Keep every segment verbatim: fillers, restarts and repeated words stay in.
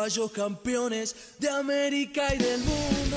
uruguayos campeones de América y del mundo.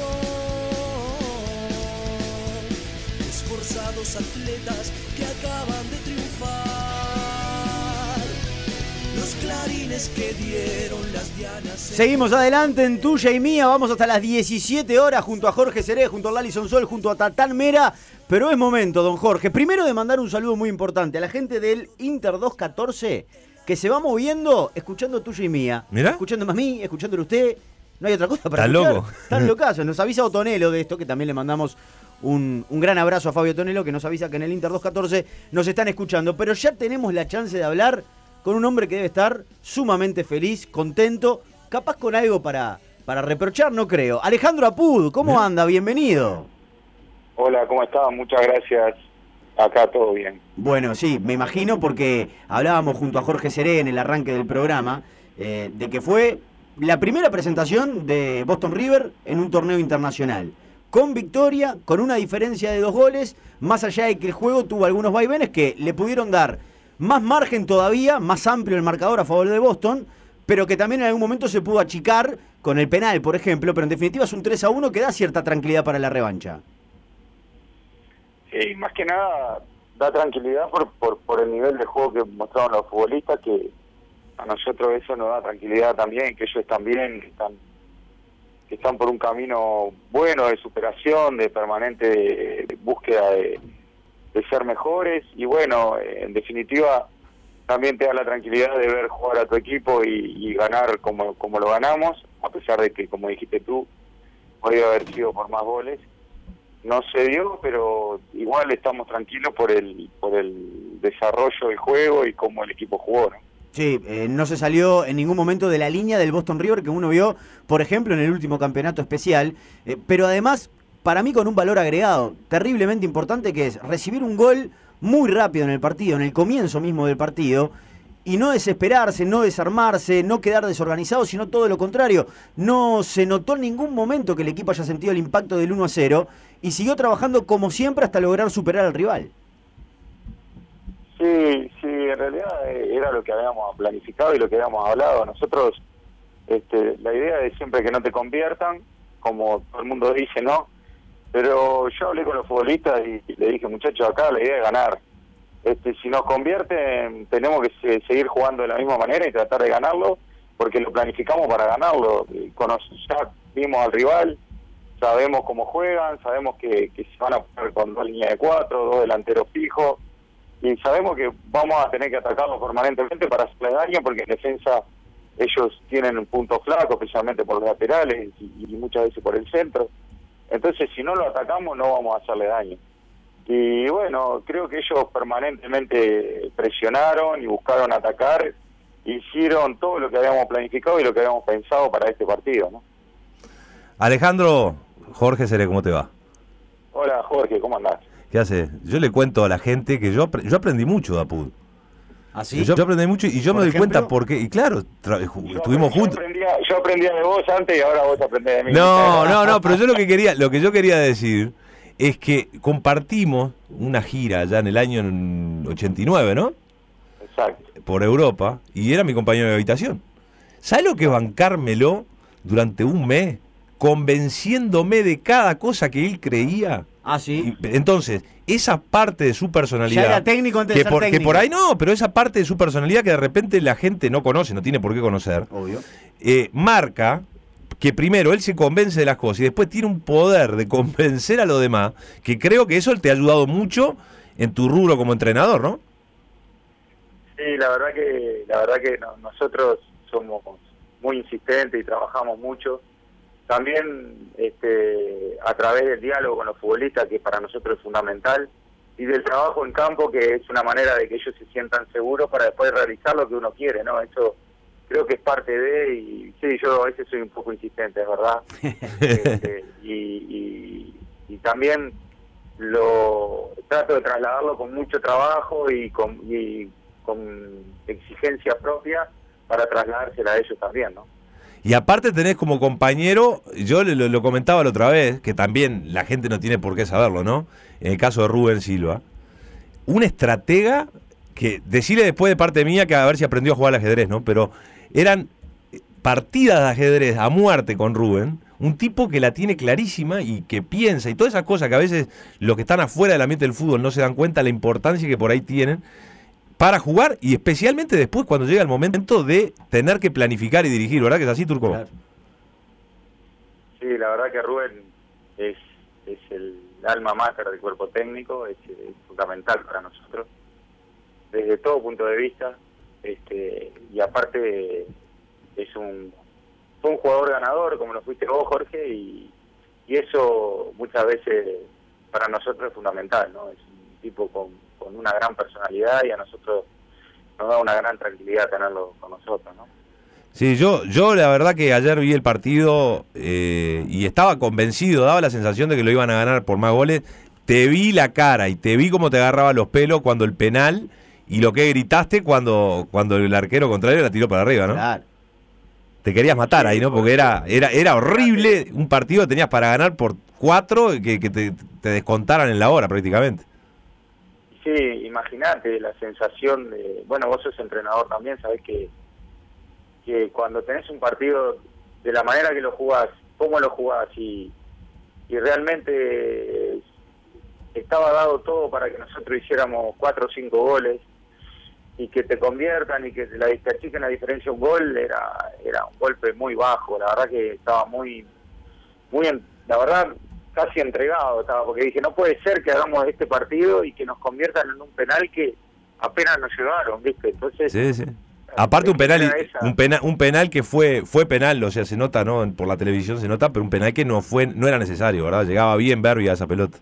Esforzados atletas que acaban de triunfar. Los clarines que dieron las dianas. Seguimos adelante en Tuya y Mía. Vamos hasta las diecisiete horas junto a Jorge Seré, junto a Lali Sonsol, junto a Tatán Mera. Pero es momento, don Jorge, primero de mandar un saludo muy importante a la gente del Inter doscientos catorce que se va moviendo escuchando Tuya y Mía. ¿Mirá? Escuchándome a mí, escuchándolo a usted. No hay otra cosa para Está escuchar. loco. Están locazos. Nos avisa Otonelo de esto, que también le mandamos un, un gran abrazo a Fabio Otonelo, que nos avisa que en el Inter doscientos catorce nos están escuchando. Pero ya tenemos la chance de hablar con un hombre que debe estar sumamente feliz, contento, capaz con algo para, para reprochar, no creo. Alejandro Apud, ¿cómo Bien. anda? Bienvenido. Hola, ¿cómo estás? Muchas gracias. Acá todo bien. Bueno, sí, me imagino porque hablábamos junto a Jorge Seré en el arranque del programa eh, de que fue la primera presentación de Boston River en un torneo internacional. Con victoria, con una diferencia de dos goles, más allá de que el juego tuvo algunos vaivenes que le pudieron dar más margen todavía, más amplio el marcador a favor de Boston, pero que también en algún momento se pudo achicar con el penal, por ejemplo, pero en definitiva es un tres a uno que da cierta tranquilidad para la revancha. Sí, más que nada da tranquilidad por, por, por el nivel de juego que mostraron los futbolistas, que a nosotros eso nos da tranquilidad también, que ellos están bien, que están, que están por un camino bueno de superación, de permanente de, de búsqueda de, de ser mejores, y bueno, en definitiva también te da la tranquilidad de ver jugar a tu equipo y, y ganar como, como lo ganamos, a pesar de que, como dijiste tú, podría haber sido por más goles. No se dio, pero igual estamos tranquilos por el por el desarrollo del juego y cómo el equipo jugó, ¿no? Sí, eh, no se salió en ningún momento de la línea del Boston River que uno vio, por ejemplo, en el último campeonato especial, eh, pero además, para mí con un valor agregado terriblemente importante, que es recibir un gol muy rápido en el partido, en el comienzo mismo del partido, y no desesperarse, no desarmarse, no quedar desorganizado, sino todo lo contrario. No se notó en ningún momento que el equipo haya sentido el impacto del uno a cero y siguió trabajando como siempre hasta lograr superar al rival. Sí, sí, en realidad era lo que habíamos planificado y lo que habíamos hablado. Nosotros, este, la idea es siempre que no te conviertan, como todo el mundo dice, ¿no? Pero yo hablé con los futbolistas y le dije, muchachos, acá la idea es ganar. Este, si nos convierten, tenemos que se, seguir jugando de la misma manera y tratar de ganarlo, porque lo planificamos para ganarlo. Cono- ya vimos al rival, sabemos cómo juegan, sabemos que, que se van a poner con dos líneas de cuatro, dos delanteros fijos, y sabemos que vamos a tener que atacarlos permanentemente para hacerle daño, porque en defensa ellos tienen un punto flaco, especialmente por los laterales y, y muchas veces por el centro. Entonces, si no lo atacamos, no vamos a hacerle daño. Y bueno, creo que ellos permanentemente presionaron y buscaron atacar, hicieron todo lo que habíamos planificado y lo que habíamos pensado para este partido, ¿no? Alejandro, Jorge Seré, ¿cómo te va? Hola Jorge, ¿cómo andás? ¿Qué haces? Yo le cuento a la gente que yo, yo aprendí mucho de Apud. ¿Ah, sí? Yo, yo aprendí mucho y yo ¿Por me doy ejemplo? cuenta porque, y claro, tra- Yo estuvimos aprendí- juntos. Yo aprendía, yo aprendía de vos antes y ahora vos aprendés de mí. No, no, no, pero yo lo que quería, lo que yo quería decir es que compartimos una gira allá en el año ochenta y nueve, ¿no? Exacto. Por Europa, y era mi compañero de habitación. ¿Sabes lo que es bancármelo durante un mes? Convenciéndome de cada cosa que él creía. Ah, sí. Y, entonces, esa parte de su personalidad... Ya era técnico antes que de ser por, que técnico. por ahí no, pero esa parte de su personalidad que de repente la gente no conoce, no tiene por qué conocer, Obvio. eh, marca que primero él se convence de las cosas y después tiene un poder de convencer a los demás, que creo que eso te ha ayudado mucho en tu rubro como entrenador, ¿no? Sí, la verdad que la verdad que no- nosotros somos muy insistentes y trabajamos mucho. También este, a través del diálogo con los futbolistas, que para nosotros es fundamental, y del trabajo en campo, que es una manera de que ellos se sientan seguros para después realizar lo que uno quiere, ¿no? Eso creo que es parte de, y sí, yo a veces soy un poco insistente, es verdad. este, y, y, y también lo trato de trasladarlo con mucho trabajo y con, y con exigencia propia para trasladársela a ellos también, ¿no? Y aparte tenés como compañero, yo lo, lo comentaba la otra vez, que también la gente no tiene por qué saberlo, ¿no? En el caso de Rubén Silva, un estratega que, decirle después de parte mía que a ver si aprendió a jugar al ajedrez, ¿no? Pero eran partidas de ajedrez a muerte con Rubén, un tipo que la tiene clarísima y que piensa, y todas esas cosas que a veces los que están afuera del ambiente del fútbol no se dan cuenta la importancia que por ahí tienen para jugar, y especialmente después cuando llega el momento de tener que planificar y dirigir, ¿verdad que es así, Turco? Claro. Sí, la verdad que Rubén es, es el alma mater del cuerpo técnico, es, es fundamental para nosotros, desde todo punto de vista, este y aparte es un fue un jugador ganador, como lo fuiste vos, Jorge, y, y eso muchas veces para nosotros es fundamental, ¿no? Es un tipo con, con una gran personalidad y a nosotros nos da una gran tranquilidad tenerlo con nosotros, ¿no? Sí, yo, yo la verdad que ayer vi el partido eh, y estaba convencido, daba la sensación de que lo iban a ganar por más goles. Te vi la cara y te vi cómo te agarraba los pelos cuando el penal y lo que gritaste cuando, cuando el arquero contrario la tiró para arriba, ¿no? Claro. Te querías matar ahí, ¿no? Porque era era era horrible, un partido que tenías para ganar por cuatro, que, que te, te descontaran en la hora prácticamente. Sí, imagínate la sensación de... Bueno, vos sos entrenador también, sabés que, que cuando tenés un partido de la manera que lo jugás, cómo lo jugás, y, y realmente estaba dado todo para que nosotros hiciéramos cuatro o cinco goles, y que te conviertan y que la achiquen la diferencia un gol, era era un golpe muy bajo. La verdad que estaba muy, muy la verdad, casi entregado estaba, porque dije, no puede ser que hagamos este partido y que nos conviertan en un penal que apenas nos llevaron, ¿viste? Entonces, sí, sí. Aparte un penal, un penal, un penal que fue fue penal, o sea, se nota, ¿no? Por la televisión se nota, pero un penal que no fue no era necesario, ¿verdad? Llegaba bien Berbi a esa pelota.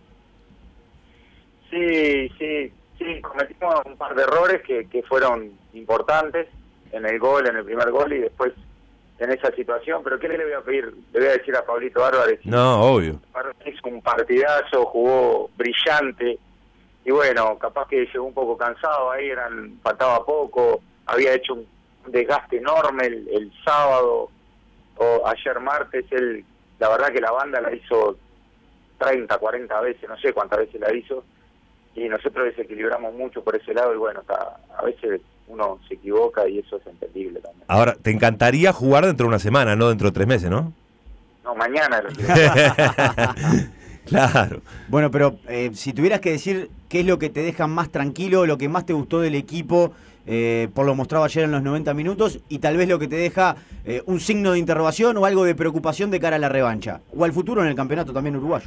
Sí, sí. Sí, cometimos un par de errores que, que fueron importantes en el gol, en el primer gol y después en esa situación, pero ¿qué le voy a pedir? Le voy a decir a Pablito Álvarez. No, obvio. Hizo un partidazo, jugó brillante y bueno, capaz que llegó un poco cansado ahí, eran faltaba poco, había hecho un desgaste enorme el, el sábado o ayer martes, él, la verdad que la banda la hizo treinta, cuarenta veces, no sé cuántas veces la hizo, y nosotros desequilibramos mucho por ese lado y bueno, está, a veces uno se equivoca y eso es entendible también. Ahora, te encantaría jugar dentro de una semana, no dentro de tres meses, ¿no? No, mañana. Claro. Bueno, pero eh, si tuvieras que decir qué es lo que te deja más tranquilo, lo que más te gustó del equipo, eh, por lo mostrado ayer en los noventa minutos, y tal vez lo que te deja eh, un signo de interrogación o algo de preocupación de cara a la revancha, o al futuro en el campeonato también uruguayo.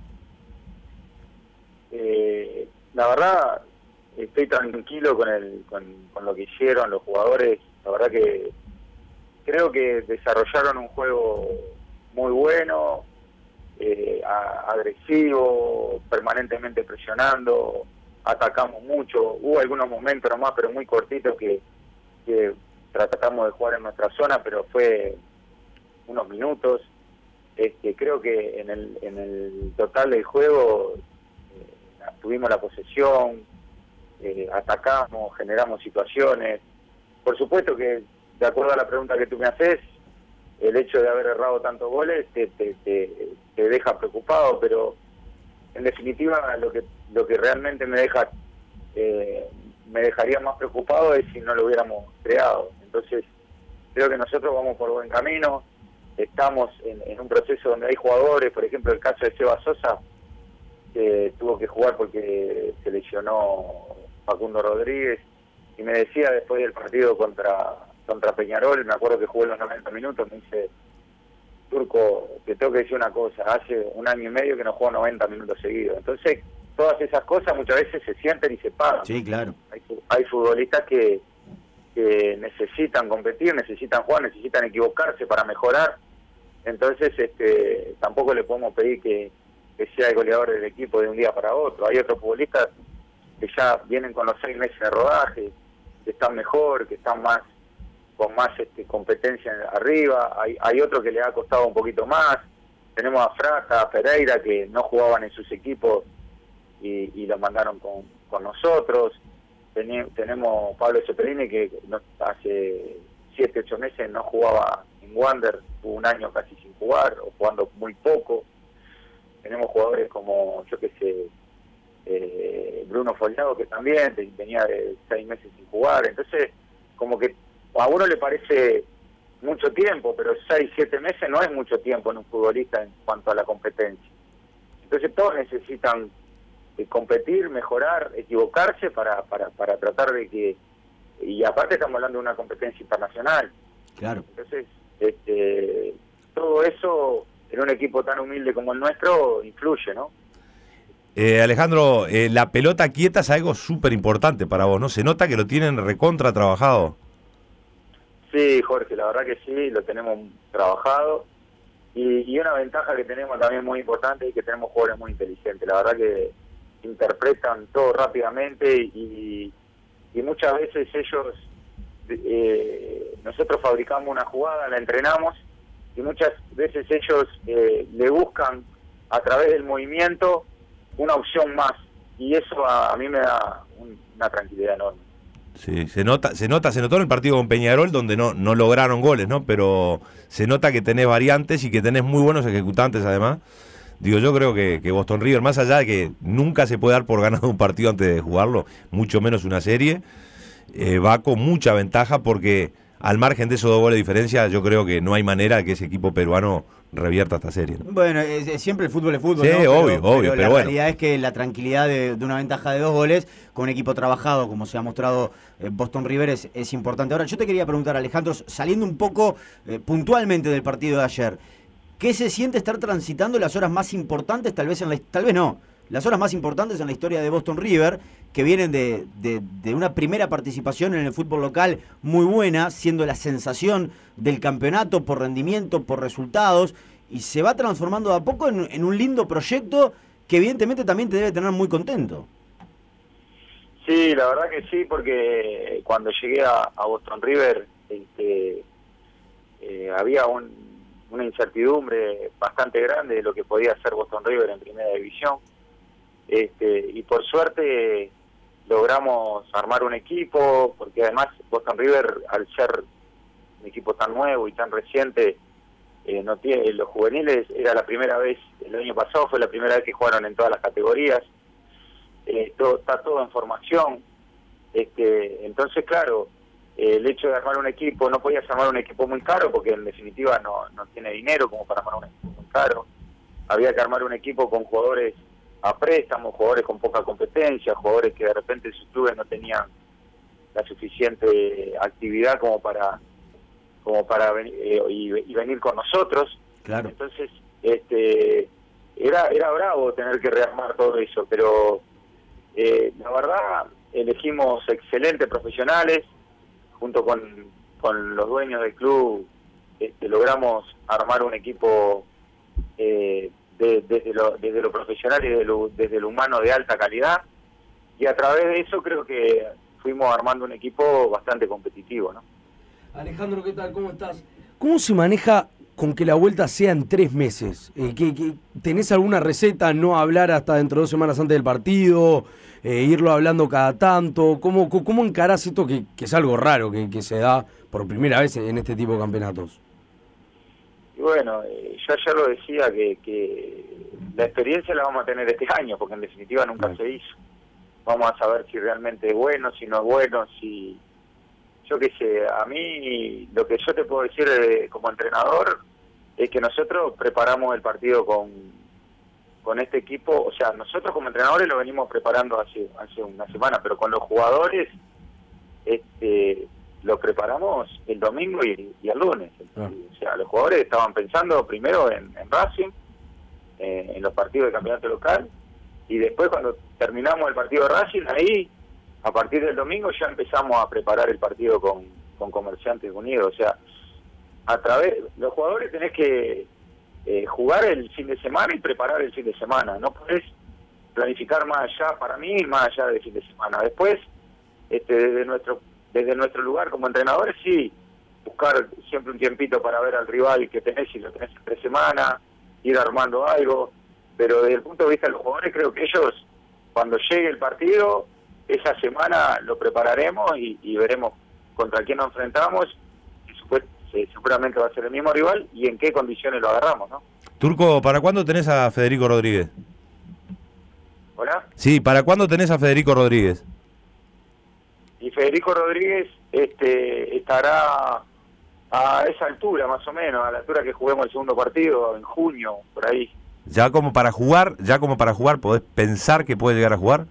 Eh, la verdad, estoy tranquilo con, el, con, con lo que hicieron los jugadores. La verdad que creo que desarrollaron un juego muy bueno, eh, a, agresivo, permanentemente presionando, atacamos mucho. Hubo algunos momentos nomás, pero muy cortitos, que, que tratamos de jugar en nuestra zona, pero fue unos minutos. Este, creo que en el, en el total del juego eh, tuvimos la posesión, eh, atacamos, generamos situaciones. Por supuesto que, de acuerdo a la pregunta que tú me haces, el hecho de haber errado tantos goles te, te, te, te deja preocupado, pero en definitiva lo que lo que realmente me deja eh, me dejaría más preocupado es si no lo hubiéramos creado. Entonces creo que nosotros vamos por buen camino, estamos en, en un proceso donde hay jugadores, por ejemplo el caso de Seba Sosa, que tuvo que jugar porque se lesionó Facundo Rodríguez, y me decía después del partido contra contra Peñarol, me acuerdo que jugué los noventa minutos, me dice: Turco, te tengo que decir una cosa, hace un año y medio que no juego noventa minutos seguidos. Entonces, todas esas cosas muchas veces se sienten y se pagan. Sí, claro. Hay, hay futbolistas que, que necesitan competir, necesitan jugar, necesitan equivocarse para mejorar. Entonces, este, tampoco le podemos pedir que, que sea el goleador del equipo de un día para otro. Hay otros futbolistas que ya vienen con los seis meses de rodaje, que están mejor, que están más con más este, competencia arriba. Hay, hay otro que le ha costado un poquito más. Tenemos a Fraga, a Pereira, que no jugaban en sus equipos y, y los mandaron con, con nosotros. Teni, tenemos a Pablo Cepelini, que no, hace siete, ocho meses no jugaba en Wander, tuvo un año casi sin jugar, o jugando muy poco. Tenemos jugadores como, yo qué sé, eh, Bruno Follado, que también venía de seis meses sin jugar. Entonces, como que a uno le parece mucho tiempo, pero seis, siete meses no es mucho tiempo en un futbolista en cuanto a la competencia. Entonces todos necesitan eh, competir, mejorar, equivocarse para, para, para tratar de que... Y aparte estamos hablando de una competencia internacional. Claro. Entonces, este, todo eso en un equipo tan humilde como el nuestro influye, ¿no? Eh, Alejandro, eh, la pelota quieta es algo súper importante para vos, ¿no? Se nota que lo tienen recontra trabajado. Sí, Jorge, la verdad que sí, lo tenemos trabajado. Y, y una ventaja que tenemos también muy importante es que tenemos jugadores muy inteligentes. La verdad que interpretan todo rápidamente y, y muchas veces ellos, eh, nosotros fabricamos una jugada, la entrenamos y muchas veces ellos eh, le buscan a través del movimiento una opción más, y eso a, a mí me da un, una tranquilidad enorme. Sí, se nota, se nota, se notó en el partido con Peñarol donde no, no lograron goles, ¿no? Pero se nota que tenés variantes y que tenés muy buenos ejecutantes además. Digo, yo creo que, que Boston River, más allá de que nunca se puede dar por ganado un partido antes de jugarlo, mucho menos una serie, eh, va con mucha ventaja porque al margen de esos dos goles de diferencia, yo creo que no hay manera de que ese equipo peruano revierta esta serie, ¿no? Bueno, es, es, siempre el fútbol es fútbol, sí, ¿no? Pero, obvio, obvio, pero, pero la bueno. realidad es que la tranquilidad de, de una ventaja de dos goles con un equipo trabajado, como se ha mostrado eh, Boston River, es, es importante. Ahora, yo te quería preguntar, Alejandro, saliendo un poco eh, puntualmente del partido de ayer, ¿qué se siente estar transitando las horas más importantes, tal vez en la, tal vez no, las horas más importantes en la historia de Boston River, que vienen de, de, de una primera participación en el fútbol local muy buena, siendo la sensación del campeonato por rendimiento, por resultados, y se va transformando de a poco en, en un lindo proyecto que evidentemente también te debe tener muy contento? Sí, la verdad que sí, porque cuando llegué a, a Boston River este, eh, había un, una incertidumbre bastante grande de lo que podía hacer Boston River en primera división. Este, y por suerte logramos armar un equipo, porque además Boston River, al ser un equipo tan nuevo y tan reciente, eh, no tiene, los juveniles era la primera vez, el año pasado fue la primera vez que jugaron en todas las categorías, eh, todo, está todo en formación, este, entonces claro, eh, el hecho de armar un equipo, no podías armar un equipo muy caro, porque en definitiva no, no tiene dinero como para armar un equipo muy caro, había que armar un equipo con jugadores a préstamo, jugadores con poca competencia, jugadores que de repente en sus clubes no tenían la suficiente actividad como para como para venir, eh, y, y venir con nosotros. Claro. Entonces, este era era bravo tener que rearmar todo eso, pero eh, la verdad elegimos excelentes profesionales, junto con, con los dueños del club, este, logramos armar un equipo eh, de, desde, lo, desde lo profesional y desde lo, desde lo humano de alta calidad, y a través de eso creo que fuimos armando un equipo bastante competitivo, ¿no? Alejandro, ¿qué tal? ¿Cómo estás? ¿Cómo se maneja con que la vuelta sea en tres meses? Eh, ¿que, que, ¿Tenés alguna receta? ¿No hablar hasta dentro de dos semanas antes del partido? Eh, ¿Irlo hablando cada tanto? ¿Cómo, cómo encarás esto que, que es algo raro que, que se da por primera vez en este tipo de campeonatos? Y bueno, eh, yo ya lo decía que, que la experiencia la vamos a tener este año, porque en definitiva nunca Bien. se hizo. Vamos a saber si realmente es bueno, si no es bueno, si... Yo qué sé, a mí lo que yo te puedo decir eh, como entrenador es que nosotros preparamos el partido con, con este equipo, o sea, nosotros como entrenadores lo venimos preparando hace, hace una semana, pero con los jugadores este, lo preparamos el domingo y, y el lunes. Ah. O sea, los jugadores estaban pensando primero en, en Racing, eh, en los partidos de campeonato local, y después cuando terminamos el partido de Racing, ahí a partir del domingo ya empezamos a preparar el partido con, con Comerciantes Unidos. O sea, a través, los jugadores tenés que eh, jugar el fin de semana y preparar el fin de semana. No podés planificar más allá, para mí, más allá del fin de semana. Después, este, desde nuestro desde nuestro lugar como entrenadores, sí, buscar siempre un tiempito para ver al rival que tenés, si lo tenés en tres semanas, ir armando algo. Pero desde el punto de vista de los jugadores, creo que ellos, cuando llegue el partido, esa semana lo prepararemos y, y veremos contra quién nos enfrentamos, y seguramente va a ser el mismo rival y en qué condiciones lo agarramos, ¿no? Turco, ¿para cuándo tenés a Federico Rodríguez? ¿Hola? Sí, ¿para cuándo tenés a Federico Rodríguez? Y Federico Rodríguez este estará A esa altura, más o menos, a la altura que juguemos el segundo partido, en junio, por ahí. Ya como para jugar, ya como para jugar, ¿podés pensar que puede llegar a jugar?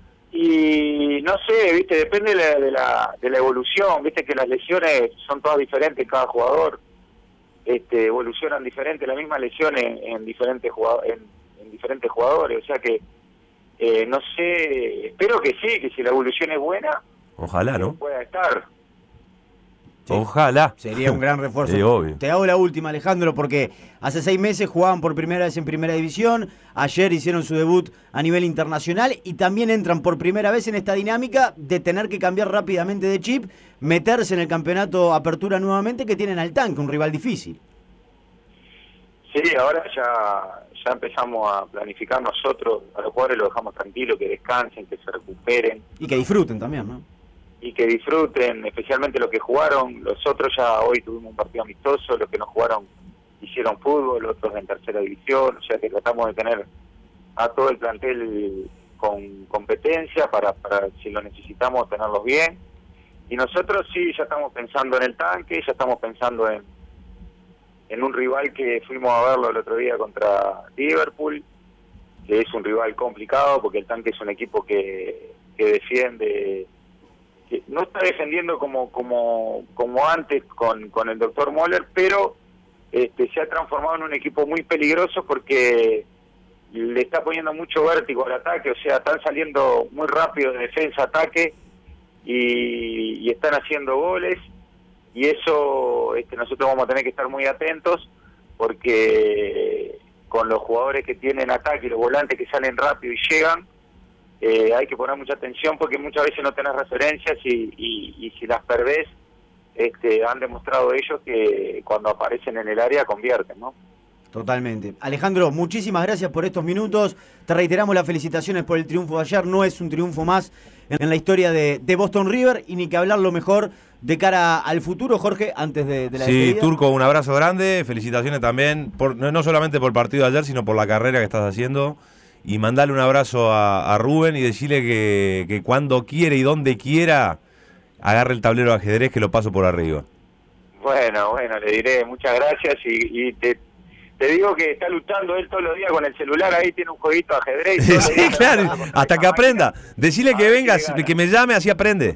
Y no sé, viste, depende de la, de la, de la evolución, viste que las lesiones son todas diferentes en cada jugador, este, evolucionan diferente, la misma lesión en, en diferentes jugadores, en, en diferentes jugadores, o sea que eh, no sé, espero que sí, que si la evolución es buena, ojalá, ¿no? Pueda estar. Sí. Ojalá. Sería un gran refuerzo. Sí, obvio. Te hago la última, Alejandro, porque hace seis meses jugaban por primera vez en Primera División, ayer hicieron su debut a nivel internacional y también entran por primera vez en esta dinámica de tener que cambiar rápidamente de chip, meterse en el campeonato Apertura nuevamente, que tienen al Tanque, un rival difícil. Sí, ahora ya, ya empezamos a planificar nosotros, a los jugadores los dejamos tranquilos, que descansen, que se recuperen. Y que disfruten también, ¿no? Y que disfruten, especialmente los que jugaron. Los otros ya hoy tuvimos un partido amistoso, los que no jugaron hicieron fútbol, otros en tercera división, o sea que tratamos de tener a todo el plantel con competencia para, para si lo necesitamos tenerlos bien. Y nosotros sí, ya estamos pensando en el Tanque, ya estamos pensando en, en un rival que fuimos a verlo el otro día contra Liverpool, que es un rival complicado porque el Tanque es un equipo que, que defiende... no está defendiendo como como como antes con, con el doctor Moller, pero este, se ha transformado en un equipo muy peligroso porque le está poniendo mucho vértigo al ataque, o sea, están saliendo muy rápido de defensa a ataque y, y están haciendo goles, y eso este, nosotros vamos a tener que estar muy atentos porque con los jugadores que tienen ataque y los volantes que salen rápido y llegan, Eh, hay que poner mucha atención porque muchas veces no tenés referencias y, y, y si las perdés, este, han demostrado ellos que cuando aparecen en el área convierten, ¿no? Totalmente. Alejandro, muchísimas gracias por estos minutos. Te reiteramos las felicitaciones por el triunfo de ayer. No es un triunfo más en la historia de, de Boston River y ni que hablar lo mejor de cara al futuro, Jorge, antes de, de la Sí, despedida. Turco, un abrazo grande. Felicitaciones también, por, no, no solamente por el partido de ayer, sino por la carrera que estás haciendo. Y mandarle un abrazo a, a Rubén y decirle que, que cuando quiera y donde quiera agarre el tablero de ajedrez que lo paso por arriba. Bueno, bueno, le diré muchas gracias y, y te, te digo que está luchando él todos los días con el celular, ahí tiene un jueguito de ajedrez. Y Sí, claro, hasta que aprenda. Decirle que venga, que me llame, así aprende.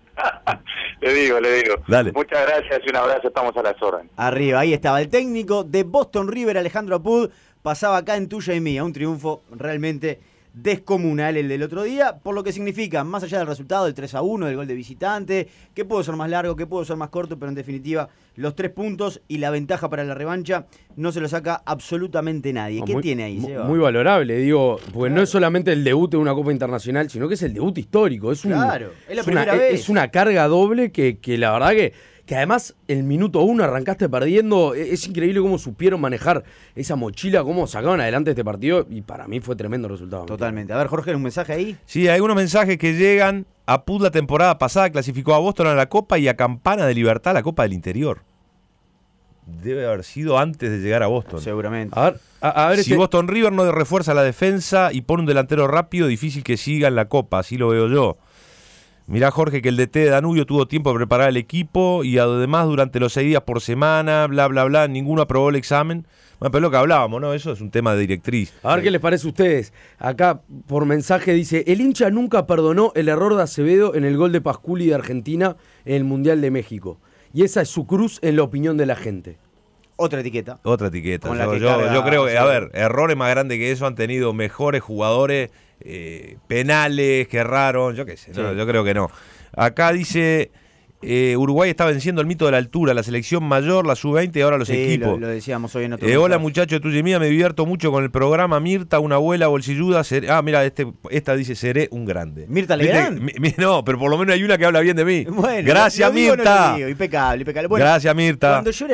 Le digo, le digo. Dale. Muchas gracias y un abrazo, estamos a las órdenes. Arriba, ahí estaba el técnico de Boston River, Alejandro Apud. Pasaba acá en Tuya y Mía, un triunfo realmente descomunal el del otro día, por lo que significa, más allá del resultado del tres a uno, del gol de visitante, que pudo ser más largo, que pudo ser más corto, pero en definitiva los tres puntos y la ventaja para la revancha no se lo saca absolutamente nadie. No, ¿Qué muy, tiene ahí, Seba? Muy valorable, digo, porque claro, no es solamente el debut de una Copa Internacional, sino que es el debut histórico. Es un, claro, es la es primera una, vez. Es una carga doble que, que la verdad que... que además el minuto uno arrancaste perdiendo, es increíble cómo supieron manejar esa mochila, cómo sacaron adelante este partido y para mí fue tremendo resultado. Totalmente. A ver, Jorge, ¿un mensaje ahí? Sí, hay unos mensajes que llegan. Apud la temporada pasada clasificó a Boston a la Copa y a Campana de Libertad a la Copa del Interior. Debe haber sido antes de llegar a Boston. Seguramente. A ver, a, a ver si este... Boston River no refuerza la defensa y pone un delantero rápido, difícil que siga en la Copa, así lo veo yo. Mirá, Jorge, que el D T de Danubio tuvo tiempo de preparar el equipo y además durante los seis días por semana, bla, bla, bla, ninguno aprobó el examen. Bueno, pero es lo que hablábamos, ¿no? Eso es un tema de directriz. A ver qué les parece a ustedes. Acá, por mensaje, dice: el hincha nunca perdonó el error de Acevedo en el gol de Pasculi de Argentina en el Mundial de México. Y esa es su cruz en la opinión de la gente. Otra etiqueta. Otra etiqueta. Con la Yo, que yo, carga, yo creo que, sí. a ver, errores más grandes que eso han tenido mejores jugadores, eh, penales que erraron, yo qué sé, no, Sí. yo creo que no. Acá dice, eh, Uruguay está venciendo el mito de la altura, la selección mayor, la sub veinte y ahora los Sí, equipos. Lo, lo decíamos hoy en otro Eh, hola mensaje. muchachos de Tuya y Mía, me divierto mucho con el programa. Mirta, una abuela bolsilluda. Seré... Ah, mira, este, esta dice, seré un grande. ¿Mirta ¿Viste? Legrand? Mi- mi- No, pero por lo menos hay una que habla bien de mí. Bueno, Gracias, ¿lo digo o no Mirta. lo digo? Impecable, impecable. Bueno, Gracias, Mirta. cuando yo era